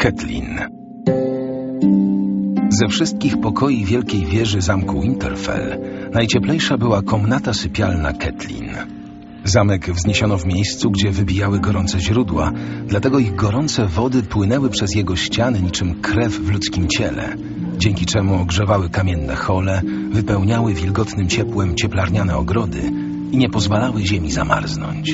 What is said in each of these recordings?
Catelyn. Ze wszystkich pokoi wielkiej wieży zamku Winterfell najcieplejsza była komnata sypialna Catelyn. Zamek wzniesiono w miejscu, gdzie wybijały gorące źródła, dlatego ich gorące wody płynęły przez jego ściany niczym krew w ludzkim ciele, dzięki czemu ogrzewały kamienne hole, wypełniały wilgotnym ciepłem cieplarniane ogrody i nie pozwalały ziemi zamarznąć.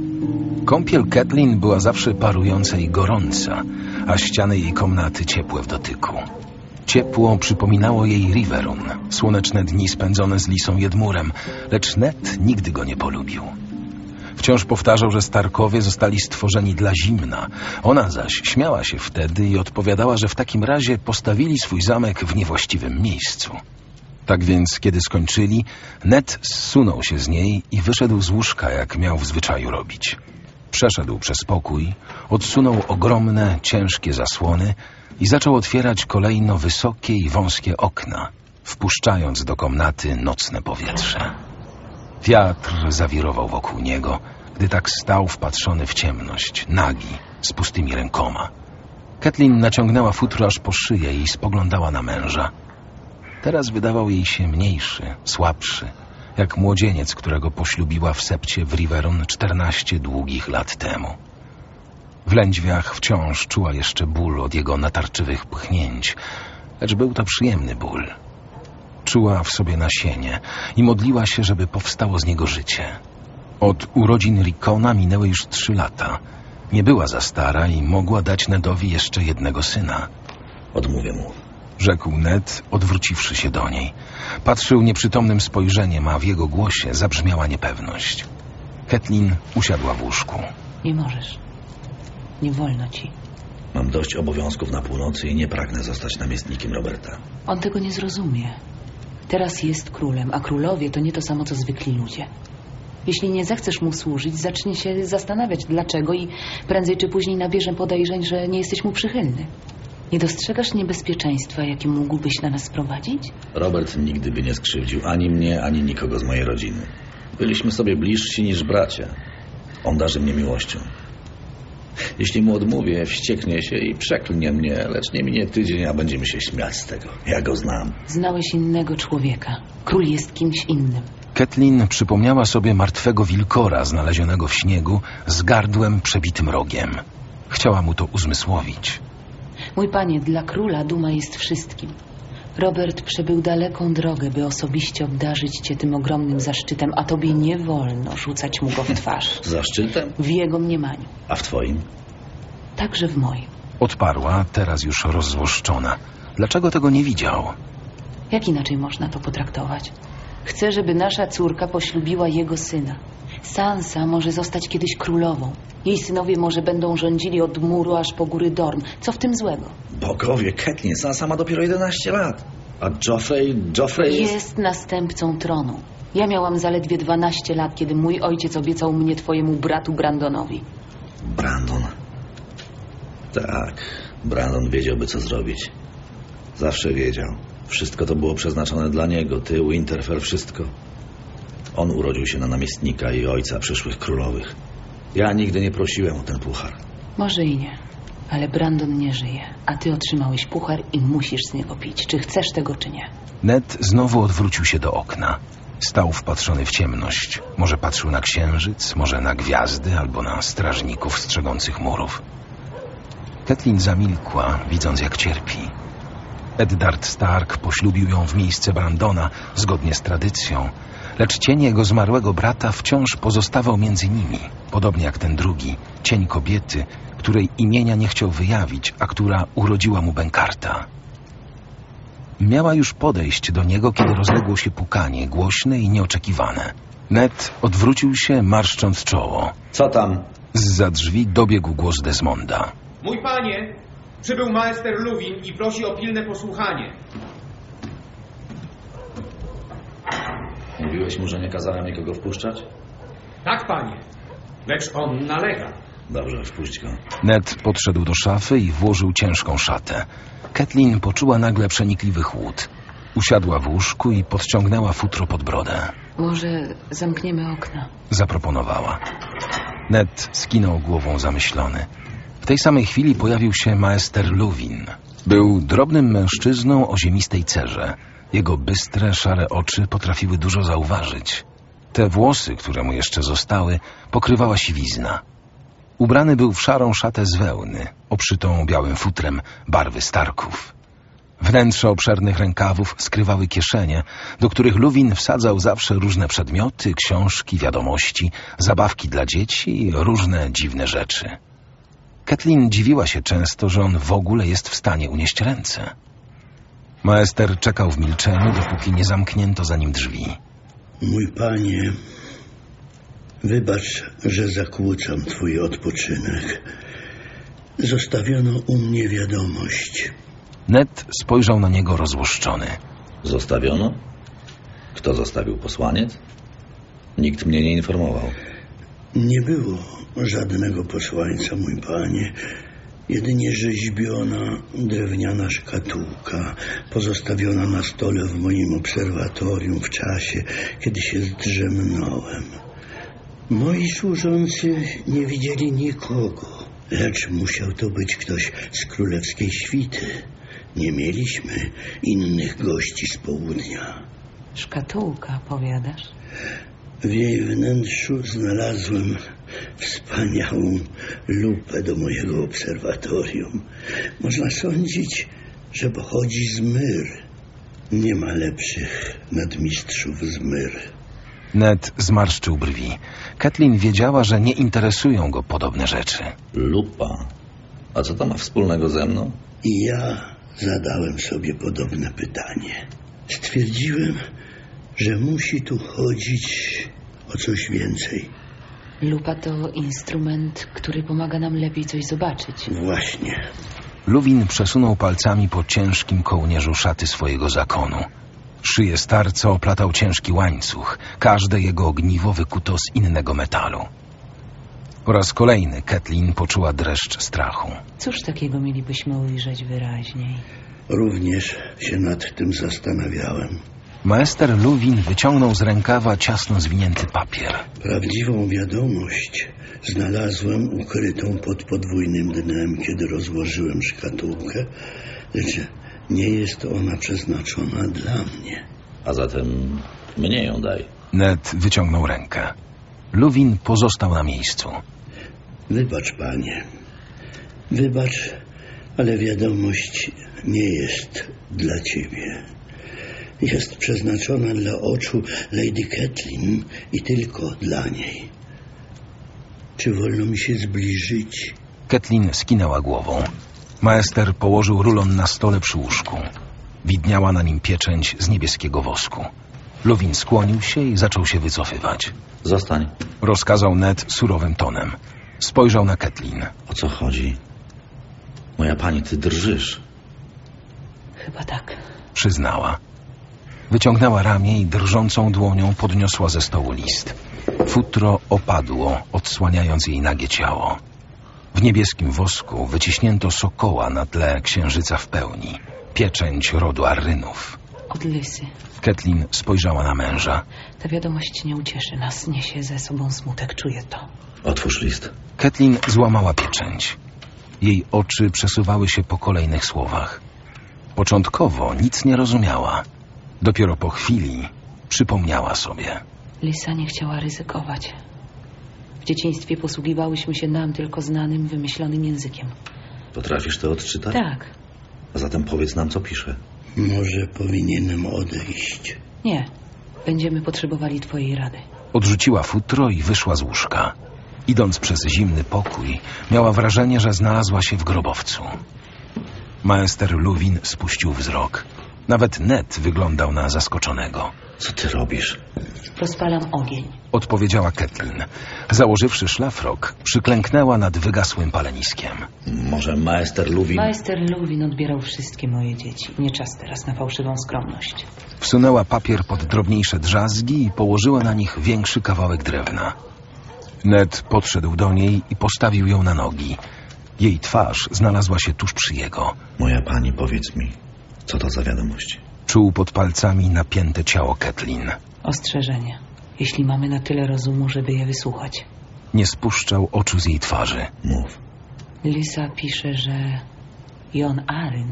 Kąpiel Catelyn była zawsze parująca i gorąca, a ściany jej komnaty ciepłe w dotyku. Ciepło przypominało jej Riverrun, słoneczne dni spędzone z Lisą Jedmurem, lecz Ned nigdy go nie polubił. Wciąż powtarzał, że Starkowie zostali stworzeni dla zimna. Ona zaś śmiała się wtedy i odpowiadała, że w takim razie postawili swój zamek w niewłaściwym miejscu. Tak więc, kiedy skończyli, Ned zsunął się z niej i wyszedł z łóżka, jak miał w zwyczaju robić. Przeszedł przez pokój, odsunął ogromne, ciężkie zasłony i zaczął otwierać kolejno wysokie i wąskie okna, wpuszczając do komnaty nocne powietrze. Wiatr zawirował wokół niego, gdy tak stał wpatrzony w ciemność, nagi, z pustymi rękoma. Catelyn naciągnęła futro aż po szyję i spoglądała na męża. Teraz wydawał jej się mniejszy, słabszy, jak młodzieniec, którego poślubiła w sepcie w Riverrun 14 długich lat temu. W lędźwiach wciąż czuła jeszcze ból od jego natarczywych pchnięć, lecz był to przyjemny ból. Czuła w sobie nasienie i modliła się, żeby powstało z niego życie. Od urodzin Rickona minęły już 3 lata. Nie była za stara i mogła dać Nedowi jeszcze jednego syna. Odmówię mu, rzekł Ned, odwróciwszy się do niej. Patrzył nieprzytomnym spojrzeniem, a w jego głosie zabrzmiała niepewność. Catelyn usiadła w łóżku. Nie możesz. Nie wolno ci. Mam dość obowiązków na północy i nie pragnę zostać namiestnikiem Roberta. On tego nie zrozumie. Teraz jest królem, a królowie to nie to samo, co zwykli ludzie. Jeśli nie zechcesz mu służyć, zacznie się zastanawiać dlaczego i prędzej czy później nabierze podejrzeń, że nie jesteś mu przychylny. Nie dostrzegasz niebezpieczeństwa, jakie mógłbyś na nas sprowadzić? Robert nigdy by nie skrzywdził ani mnie, ani nikogo z mojej rodziny. Byliśmy sobie bliżsi niż bracia. On darzy mnie miłością. Jeśli mu odmówię, wścieknie się i przeklnie mnie, lecz nie minie tydzień, a będziemy się śmiać z tego. Ja go znam. Znałeś innego człowieka. Król jest kimś innym. Catelyn przypomniała sobie martwego wilkora znalezionego w śniegu z gardłem przebitym rogiem. Chciała mu to uzmysłowić. Mój panie, dla króla duma jest wszystkim. Robert przebył daleką drogę, by osobiście obdarzyć cię tym ogromnym zaszczytem, a tobie nie wolno rzucać mu go w twarz. Zaszczytem? W jego mniemaniu. A w twoim? Także w moim. Odparła, teraz już rozzłoszczona. Dlaczego tego nie widział? Jak inaczej można to potraktować? Chcę, żeby nasza córka poślubiła jego syna. Sansa może zostać kiedyś królową. Jej synowie może będą rządzili od muru aż po góry Dorn. Co w tym złego? Bogowie, Catelyn, Sansa ma dopiero 11 lat. A Joffrey jest następcą tronu. Ja miałam zaledwie 12 lat, kiedy mój ojciec obiecał mnie twojemu bratu Brandonowi. Brandon. Tak, Brandon wiedziałby, co zrobić. Zawsze wiedział. Wszystko to było przeznaczone dla niego. Ty, Winterfell, wszystko. On urodził się na namiestnika i ojca przyszłych królowych. Ja nigdy nie prosiłem o ten puchar. Może i nie, ale Brandon nie żyje, a ty otrzymałeś puchar i musisz z niego pić, czy chcesz tego, czy nie. Ned znowu odwrócił się do okna. Stał wpatrzony w ciemność. Może patrzył na księżyc, może na gwiazdy albo na strażników strzegących murów. Catelyn zamilkła, widząc jak cierpi. Eddard Stark poślubił ją w miejsce Brandona, zgodnie z tradycją, lecz cień jego zmarłego brata wciąż pozostawał między nimi, podobnie jak ten drugi, cień kobiety, której imienia nie chciał wyjawić, a która urodziła mu Benkarta. Miała już podejść do niego, kiedy rozległo się pukanie, głośne i nieoczekiwane. Ned odwrócił się, marszcząc czoło. Co tam? Zza drzwi dobiegł głos Desmonda. Mój panie, przybył maester Luwin i prosi o pilne posłuchanie. Mówiłeś mu, że nie kazałem nikogo wpuszczać? Tak, panie, lecz on nalega. Dobrze, wpuść go. Ned podszedł do szafy i włożył ciężką szatę. Catelyn poczuła nagle przenikliwy chłód. Usiadła w łóżku i podciągnęła futro pod brodę. Może zamkniemy okna? Zaproponowała. Ned skinął głową zamyślony. W tej samej chwili pojawił się Maester Luwin. Był drobnym mężczyzną o ziemistej cerze. Jego bystre, szare oczy potrafiły dużo zauważyć. Te włosy, które mu jeszcze zostały, pokrywała siwizna. Ubrany był w szarą szatę z wełny, obszytą białym futrem barwy Starków. Wnętrze obszernych rękawów skrywały kieszenie, do których Luwin wsadzał zawsze różne przedmioty, książki, wiadomości, zabawki dla dzieci i różne dziwne rzeczy. Catelyn dziwiła się często, że on w ogóle jest w stanie unieść ręce. Maester czekał w milczeniu, dopóki nie zamknięto za nim drzwi. Mój panie, wybacz, że zakłócam twój odpoczynek. Zostawiono u mnie wiadomość. Ned spojrzał na niego rozłoszczony. Zostawiono? Kto zostawił, posłaniec? Nikt mnie nie informował. Nie było żadnego posłańca, mój panie. Jedynie rzeźbiona, drewniana szkatułka pozostawiona na stole w moim obserwatorium w czasie, kiedy się zdrzemnąłem. Moi służący nie widzieli nikogo, lecz musiał to być ktoś z królewskiej świty. Nie mieliśmy innych gości z południa. Szkatułka, powiadasz? W jej wnętrzu znalazłem wspaniałą lupę do mojego obserwatorium. Można sądzić, że pochodzi z Myr. Nie ma lepszych nadmistrzów z Myr. Ned zmarszczył brwi. Catelyn wiedziała, że nie interesują go podobne rzeczy. Lupa? A co to ma wspólnego ze mną? I ja zadałem sobie podobne pytanie. Stwierdziłem, że musi tu chodzić o coś więcej. Lupa to instrument, który pomaga nam lepiej coś zobaczyć. Właśnie. Luwin przesunął palcami po ciężkim kołnierzu szaty swojego zakonu. Szyję starca oplatał ciężki łańcuch. Każde jego ogniwo wykuto z innego metalu. Po raz kolejny Catelyn poczuła dreszcz strachu. Cóż takiego mielibyśmy ujrzeć wyraźniej? Również się nad tym zastanawiałem. Maester Luwin wyciągnął z rękawa ciasno zwinięty papier. Prawdziwą wiadomość znalazłem ukrytą pod podwójnym dnem, kiedy rozłożyłem szkatułkę, lecz nie jest ona przeznaczona dla mnie. A zatem mnie ją daj. Ned wyciągnął rękę. Luwin pozostał na miejscu. Wybacz, panie. Wybacz, ale wiadomość nie jest dla ciebie. Jest przeznaczona dla oczu Lady Catelyn i tylko dla niej. Czy wolno mi się zbliżyć? Catelyn skinęła głową. Maester położył rulon na stole przy łóżku. Widniała na nim pieczęć z niebieskiego wosku. Luwin skłonił się i zaczął się wycofywać. Zostań. Rozkazał Ned surowym tonem. Spojrzał na Catelyn. O co chodzi? Moja pani, ty drżysz. Chyba tak. Przyznała. Wyciągnęła ramię i drżącą dłonią podniosła ze stołu list. Futro opadło, odsłaniając jej nagie ciało. W niebieskim wosku wyciśnięto sokoła na tle księżyca w pełni. Pieczęć rodu Arrynów. Od Lysy. Catelyn spojrzała na męża. Ta wiadomość nie ucieszy nas. Niesie ze sobą smutek. Czuję to. Otwórz list. Catelyn złamała pieczęć. Jej oczy przesuwały się po kolejnych słowach. Początkowo nic nie rozumiała. Dopiero po chwili przypomniała sobie. Lysa nie chciała ryzykować. W dzieciństwie posługiwałyśmy się nam tylko znanym, wymyślonym językiem. Potrafisz to odczytać? Tak. A zatem powiedz nam, co pisze. Może powinienem odejść. Nie. Będziemy potrzebowali twojej rady. Odrzuciła futro i wyszła z łóżka. Idąc przez zimny pokój, miała wrażenie, że znalazła się w grobowcu. Maester Luwin spuścił wzrok. Nawet Ned wyglądał na zaskoczonego. Co ty robisz? Rozpalam ogień. Odpowiedziała Catelyn. Założywszy szlafrok, przyklęknęła nad wygasłym paleniskiem. Może Maester Luwin... Maester Luwin odbierał wszystkie moje dzieci. Nie czas teraz na fałszywą skromność. Wsunęła papier pod drobniejsze drzazgi i położyła na nich większy kawałek drewna. Ned podszedł do niej i postawił ją na nogi. Jej twarz znalazła się tuż przy jego. Moja pani, powiedz mi, co to za wiadomość? Czuł pod palcami napięte ciało Catelyn. Ostrzeżenie. Jeśli mamy na tyle rozumu, żeby je wysłuchać. Nie spuszczał oczu z jej twarzy. Mów. Lysa pisze, że Jon Arryn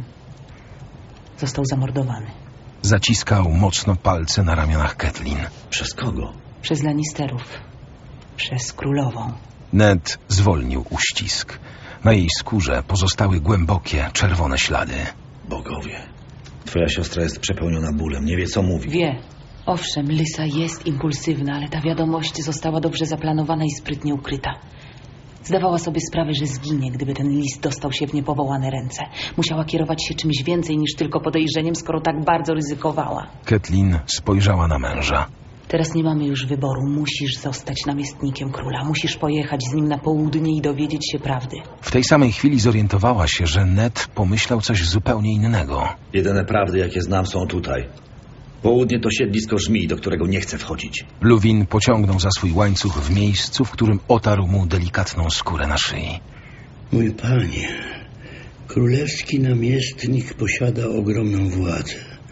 został zamordowany. Zaciskał mocno palce na ramionach Catelyn. Przez kogo? Przez Lannisterów. Przez królową. Ned zwolnił uścisk. Na jej skórze pozostały głębokie, czerwone ślady. Bogowie. Twoja siostra jest przepełniona bólem. Nie wie, co mówi. Wie. Owszem, Lysa jest impulsywna, ale ta wiadomość została dobrze zaplanowana i sprytnie ukryta. Zdawała sobie sprawę, że zginie, gdyby ten list dostał się w niepowołane ręce. Musiała kierować się czymś więcej niż tylko podejrzeniem, skoro tak bardzo ryzykowała. Catelyn spojrzała na męża. Teraz nie mamy już wyboru. Musisz zostać namiestnikiem króla. Musisz pojechać z nim na południe i dowiedzieć się prawdy. W tej samej chwili zorientowała się, że Ned pomyślał coś zupełnie innego. Jedyne prawdy, jakie znam, są tutaj. Południe to siedlisko żmij, do którego nie chcę wchodzić. Luwin pociągnął za swój łańcuch w miejscu, w którym otarł mu delikatną skórę na szyi. Mój panie, królewski namiestnik posiada ogromną władzę.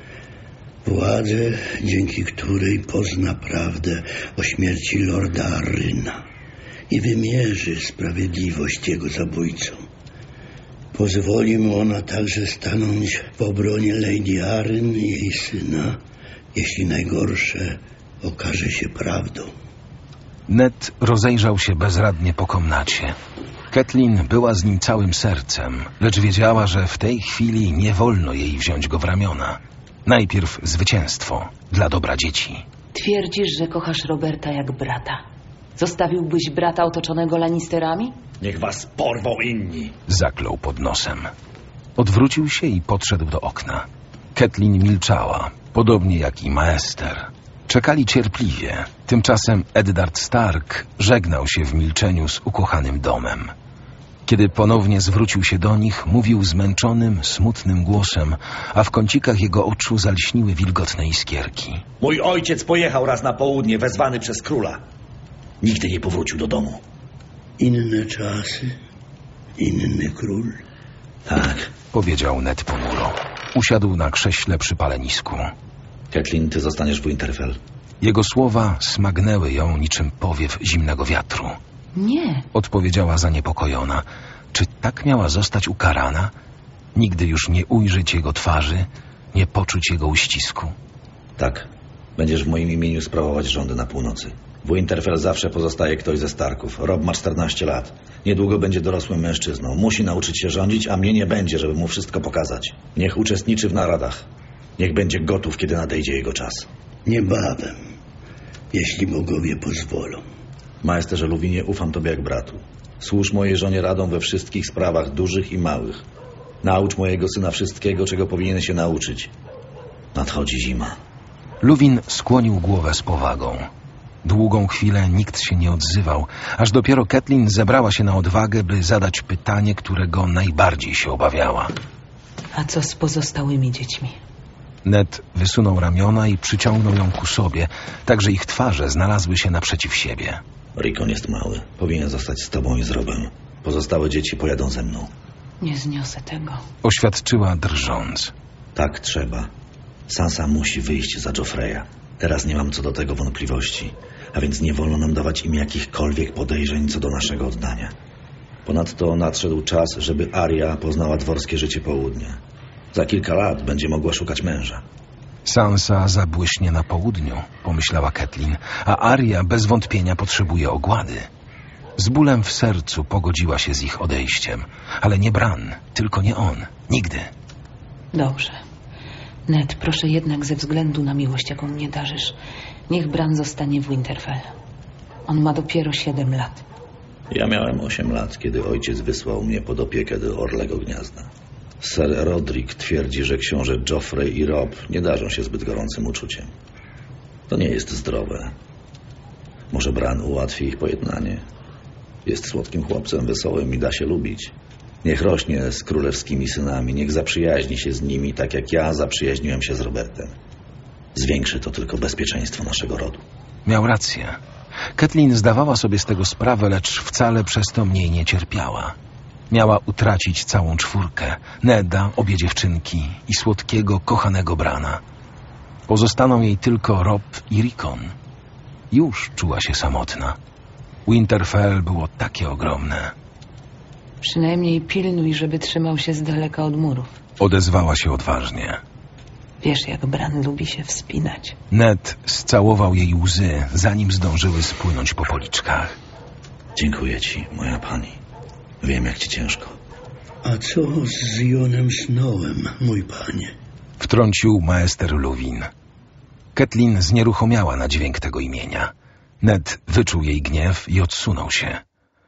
Władzę, dzięki której pozna prawdę o śmierci lorda Arryna i wymierzy sprawiedliwość jego zabójcom. Pozwoli mu ona także stanąć w obronie Lady Arryn i jej syna, jeśli najgorsze okaże się prawdą. Ned rozejrzał się bezradnie po komnacie. Catelyn była z nim całym sercem, lecz wiedziała, że w tej chwili nie wolno jej wziąć go w ramiona. Najpierw zwycięstwo dla dobra dzieci. Twierdzisz, że kochasz Roberta jak brata. Zostawiłbyś brata otoczonego Lannisterami? Niech was porwą inni. Zaklął pod nosem. Odwrócił się i podszedł do okna. Catelyn milczała, podobnie jak i Maester. Czekali cierpliwie. Tymczasem Eddard Stark żegnał się w milczeniu z ukochanym domem. Kiedy ponownie zwrócił się do nich, mówił zmęczonym, smutnym głosem, a w kącikach jego oczu zalśniły wilgotne iskierki. Mój ojciec pojechał raz na południe, wezwany przez króla. Nigdy nie powrócił do domu. Inne czasy, inny król. Tak. Powiedział Ned ponuro. Usiadł na krześle przy palenisku. Catelyn, ty zostaniesz w Winterfell. Jego słowa smagnęły ją niczym powiew zimnego wiatru. Nie. Odpowiedziała zaniepokojona. Czy tak miała zostać ukarana? Nigdy już nie ujrzeć jego twarzy, nie poczuć jego uścisku. Tak. Będziesz w moim imieniu sprawować rządy na północy. W Winterfell zawsze pozostaje ktoś ze Starków. Robb ma 14 lat. Niedługo będzie dorosłym mężczyzną. Musi nauczyć się rządzić, a mnie nie będzie, żeby mu wszystko pokazać. Niech uczestniczy w naradach. Niech będzie gotów, kiedy nadejdzie jego czas. Niebawem, jeśli bogowie pozwolą. Maesterze Luwinie, ufam tobie jak bratu. Służ mojej żonie radą we wszystkich sprawach dużych i małych. Naucz mojego syna wszystkiego, czego powinien się nauczyć. Nadchodzi zima. Luwin skłonił głowę z powagą. Długą chwilę nikt się nie odzywał, aż dopiero Catelyn zebrała się na odwagę, by zadać pytanie, którego najbardziej się obawiała. A co z pozostałymi dziećmi? Ned wysunął ramiona i przyciągnął ją ku sobie, tak że ich twarze znalazły się naprzeciw siebie. Rickon jest mały. Powinien zostać z tobą i z Robbem. Pozostałe dzieci pojadą ze mną. Nie zniosę tego. Oświadczyła drżąc. Tak trzeba. Sansa musi wyjść za Joffreya. Teraz nie mam co do tego wątpliwości, a więc nie wolno nam dawać im jakichkolwiek podejrzeń co do naszego oddania. Ponadto nadszedł czas, żeby Arya poznała dworskie życie południa. Za kilka lat będzie mogła szukać męża. Sansa zabłyśnie na południu, pomyślała Catelyn, a Arya bez wątpienia potrzebuje ogłady. Z bólem w sercu pogodziła się z ich odejściem, ale nie Bran, tylko nie on, nigdy. Dobrze. Ned, proszę jednak ze względu na miłość, jaką mnie darzysz, niech Bran zostanie w Winterfell. On ma dopiero 7 lat. Ja miałem 8 lat, kiedy ojciec wysłał mnie pod opiekę do Orlego Gniazda. Sir Rodrik twierdzi, że książę Joffrey i Robb nie darzą się zbyt gorącym uczuciem. To nie jest zdrowe. Może Bran ułatwi ich pojednanie. Jest słodkim chłopcem, wesołym i da się lubić. Niech rośnie z królewskimi synami, niech zaprzyjaźni się z nimi, tak jak ja zaprzyjaźniłem się z Robertem. Zwiększy to tylko bezpieczeństwo naszego rodu. Miał rację. Catelyn zdawała sobie z tego sprawę, lecz wcale przez to mniej nie cierpiała. Miała utracić całą czwórkę, Neda, obie dziewczynki i słodkiego, kochanego Brana. Pozostaną jej tylko Robb i Rickon. Już czuła się samotna. Winterfell było takie ogromne. Przynajmniej pilnuj, żeby trzymał się z daleka od murów. Odezwała się odważnie. Wiesz, jak Bran lubi się wspinać. Ned scałował jej łzy, zanim zdążyły spłynąć po policzkach. Dziękuję ci, moja pani. Wiem, jak ci ciężko. A co z Jonem Snowem, mój panie? Wtrącił maester Luwin. Catelyn znieruchomiała na dźwięk tego imienia. Ned wyczuł jej gniew i odsunął się.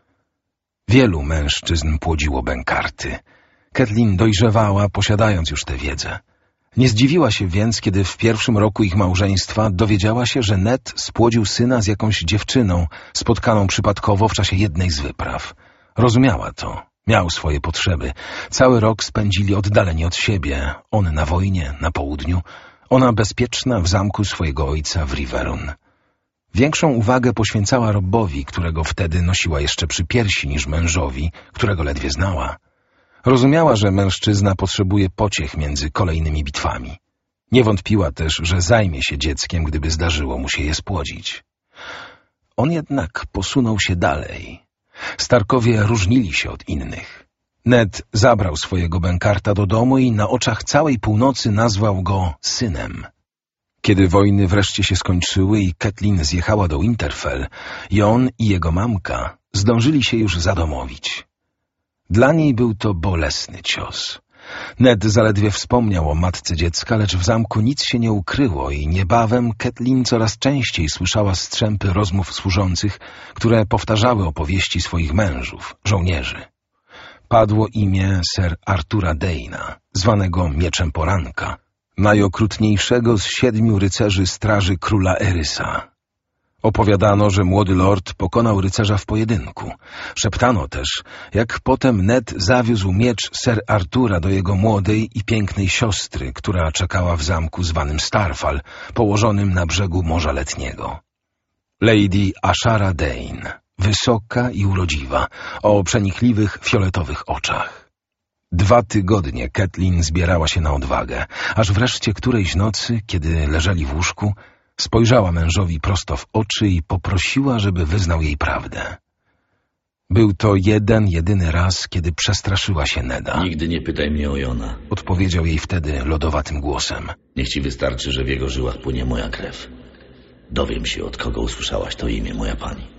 Wielu mężczyzn płodziło bękarty. Catelyn dojrzewała, posiadając już tę wiedzę. Nie zdziwiła się więc, kiedy w pierwszym roku ich małżeństwa dowiedziała się, że Ned spłodził syna z jakąś dziewczyną, spotkaną przypadkowo w czasie jednej z wypraw. Rozumiała to. Miał swoje potrzeby. Cały rok spędzili oddaleni od siebie. On na wojnie, na południu. Ona bezpieczna w zamku swojego ojca w Riverrun. Większą uwagę poświęcała Robbowi, którego wtedy nosiła jeszcze przy piersi, niż mężowi, którego ledwie znała. Rozumiała, że mężczyzna potrzebuje pociech między kolejnymi bitwami. Nie wątpiła też, że zajmie się dzieckiem, gdyby zdarzyło mu się je spłodzić. On jednak posunął się dalej. Starkowie różnili się od innych. Ned zabrał swojego bękarta do domu i na oczach całej północy nazwał go synem. Kiedy wojny wreszcie się skończyły i Catelyn zjechała do Winterfell, Jon i jego mamka zdążyli się już zadomowić. Dla niej był to bolesny cios. Ned zaledwie wspomniał o matce dziecka, lecz w zamku nic się nie ukryło i niebawem Catelyn coraz częściej słyszała strzępy rozmów służących, które powtarzały opowieści swoich mężów, żołnierzy. Padło imię Sir Artura Dayna, zwanego Mieczem Poranka, najokrutniejszego z 7 rycerzy straży króla Erysa. Opowiadano, że młody lord pokonał rycerza w pojedynku. Szeptano też, jak potem Ned zawiózł miecz Sir Artura do jego młodej i pięknej siostry, która czekała w zamku zwanym Starfall, położonym na brzegu Morza Letniego. Lady Ashara Dane, wysoka i urodziwa, o przenikliwych, fioletowych oczach. 2 tygodnie Catelyn zbierała się na odwagę, aż wreszcie którejś nocy, kiedy leżeli w łóżku, spojrzała mężowi prosto w oczy i poprosiła, żeby wyznał jej prawdę. Był to jedyny raz, kiedy przestraszyła się Neda. Nigdy nie pytaj mnie o Jona. Odpowiedział jej wtedy lodowatym głosem. Niech ci wystarczy, że w jego żyłach płynie moja krew. Dowiem się, od kogo usłyszałaś to imię, moja pani.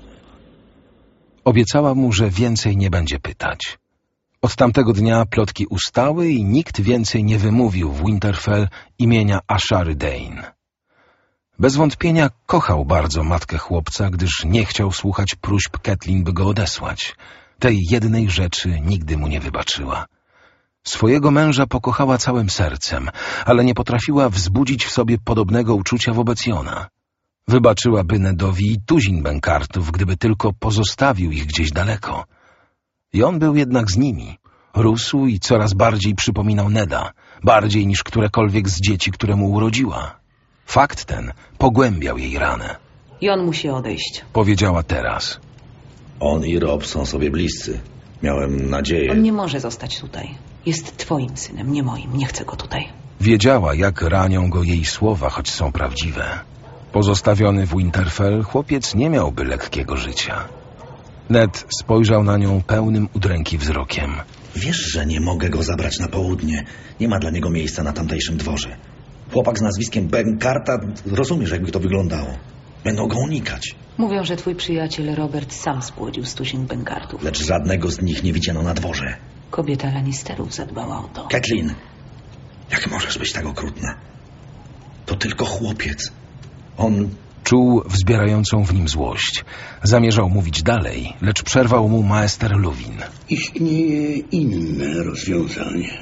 Obiecała mu, że więcej nie będzie pytać. Od tamtego dnia plotki ustały i nikt więcej nie wymówił w Winterfell imienia Ashary Dane. Bez wątpienia kochał bardzo matkę chłopca, gdyż nie chciał słuchać próśb Catelyn, by go odesłać. Tej jednej rzeczy nigdy mu nie wybaczyła. Swojego męża pokochała całym sercem, ale nie potrafiła wzbudzić w sobie podobnego uczucia wobec Jona. Wybaczyłaby Nedowi i tuzin bękartów, gdyby tylko pozostawił ich gdzieś daleko. Jon był jednak z nimi. Rósł i coraz bardziej przypominał Neda, bardziej niż którekolwiek z dzieci, które mu urodziła. Fakt ten pogłębiał jej ranę. Jon musi odejść. Powiedziała teraz. On i Robb są sobie bliscy. Miałem nadzieję... On nie może zostać tutaj. Jest twoim synem, nie moim. Nie chcę go tutaj. Wiedziała, jak ranią go jej słowa, choć są prawdziwe. Pozostawiony w Winterfell, chłopiec nie miałby lekkiego życia. Ned spojrzał na nią pełnym udręki wzrokiem. Wiesz, że nie mogę go zabrać na południe. Nie ma dla niego miejsca na tamtejszym dworze. Chłopak z nazwiskiem Benkarta, rozumiesz, jakby to wyglądało. Będą go unikać. Mówią, że twój przyjaciel Robert sam spłodził 100 Benkartów. Lecz żadnego z nich nie widziano na dworze. Kobieta Lannisterów zadbała o to. Catelyn, jak możesz być tak okrutna? To tylko chłopiec. On... Czuł wzbierającą w nim złość. Zamierzał mówić dalej, lecz przerwał mu maester Luwin. Istnieje inne rozwiązanie.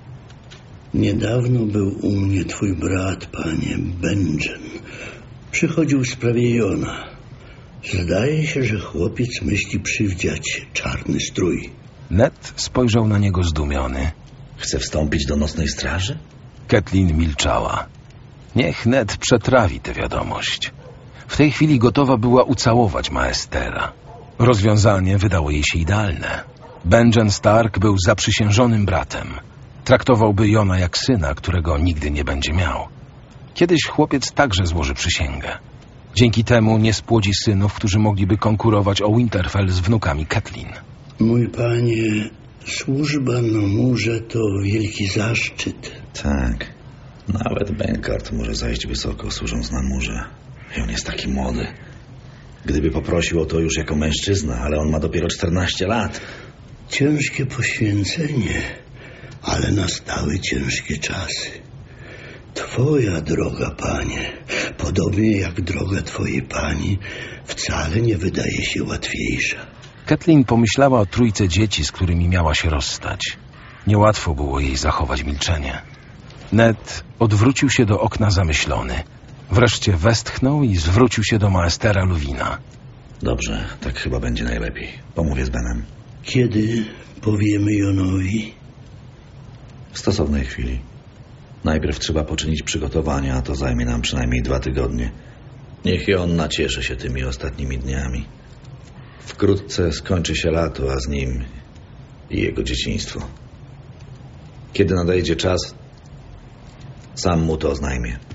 Niedawno był u mnie twój brat, panie Benjen. Przychodził w sprawie Jona. Zdaje się, że chłopiec myśli przywdziać czarny strój. Ned spojrzał na niego zdumiony. Chce wstąpić do nocnej straży? Catelyn milczała. Niech Ned przetrawi tę wiadomość. W tej chwili gotowa była ucałować maestera. Rozwiązanie wydało jej się idealne. Benjen Stark był zaprzysiężonym bratem. Traktowałby Jona jak syna, którego nigdy nie będzie miał. Kiedyś chłopiec także złoży przysięgę. Dzięki temu nie spłodzi synów, którzy mogliby konkurować o Winterfell z wnukami Catelyn. Mój panie, Służba na murze to wielki zaszczyt. Tak. Nawet Benkart może zajść wysoko, służąc na murze. I on jest taki młody. Gdyby poprosił o to już jako mężczyzna, ale on ma dopiero 14 lat. Ciężkie poświęcenie, ale nastały ciężkie czasy. Twoja droga, panie, podobnie jak droga twojej pani, wcale nie wydaje się łatwiejsza. Kathleen pomyślała o trójce dzieci, z którymi miała się rozstać. Niełatwo było jej zachować milczenie. Ned odwrócił się do okna zamyślony. Wreszcie westchnął i zwrócił się do maestera Luwina. Dobrze, tak chyba będzie najlepiej. Pomówię z Benem. Kiedy powiemy Jonowi? W stosownej chwili. Najpierw trzeba poczynić przygotowania, a to zajmie nam przynajmniej 2 tygodnie. Niech i on nacieszy się tymi ostatnimi dniami. Wkrótce skończy się lato, a z nim i jego dzieciństwo. Kiedy nadejdzie czas, sam mu to oznajmię.